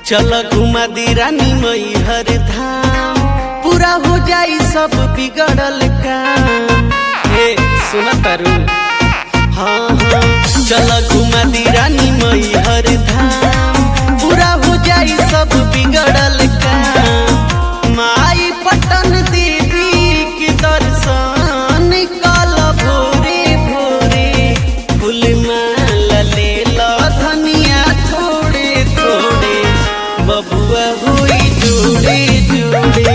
चल घुमा दी रानी मई हर धाम, पूरा हो जाई सब बिगड़ल काम। हे सुना तारू, हाँ हाँ चल घुमा दी रानी मई हर धाम, पूरा हो जाई सब बिगड़ल काम। माई पटन देवी के दर्शन कल भोरे भोरे, फूल माला ले लो धनिया थोड़े थोड़े, बबुआ हुई जोड़े जोड़े,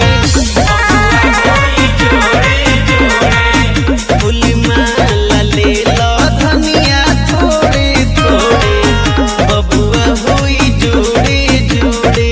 फूल माला ले लो धनिया थोड़े थोड़े, बबुआ हुई जोड़े जोड़े।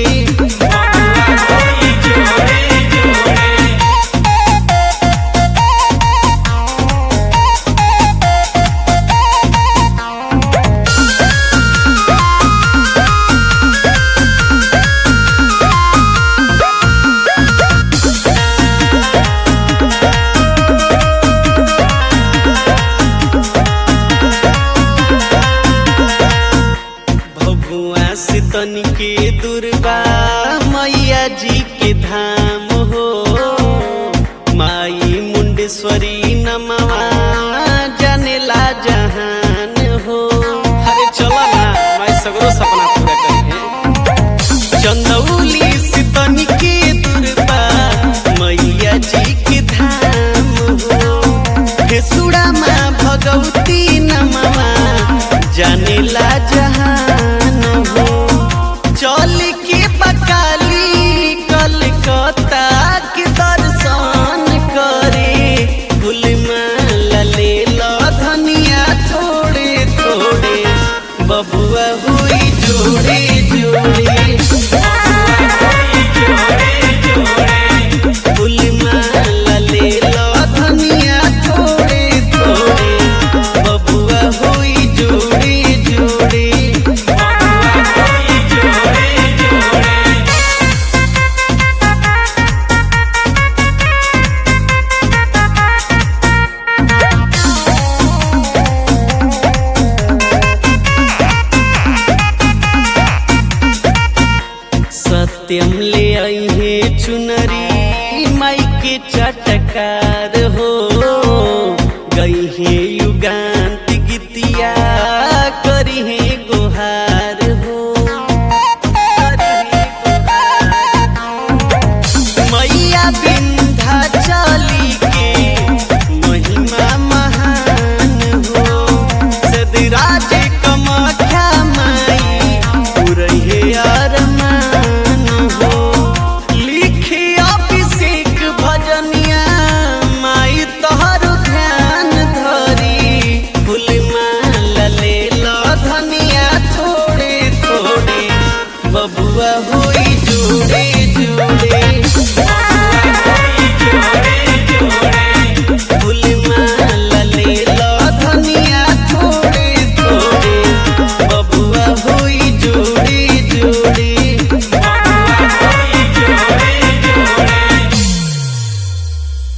तनी के दुर्बा मैया जी के धाम हो, माई मुंडेश्वरी नमवा जानेला जहान हो। अरे चलो ना माई सगरो सपना पूरा करें। चंदौली से तनी के दुर्बा मैया जी के धाम हो, फेसुड़ा माँ भगवती नमवा जानेला जहान हो। चल के बकाली कलकत्ता के दर्शन करे, फूल माला ले लो धनिया थोड़े थोड़े, बबुआ हुई जोड़े जोड़े, फूल माला ले लो धनिया थोड़े थोड़े, बबुआ हुई जोड़े जोड़े। सत्यम ले आई है चुनरी माई के चटकार हो, गई है युगा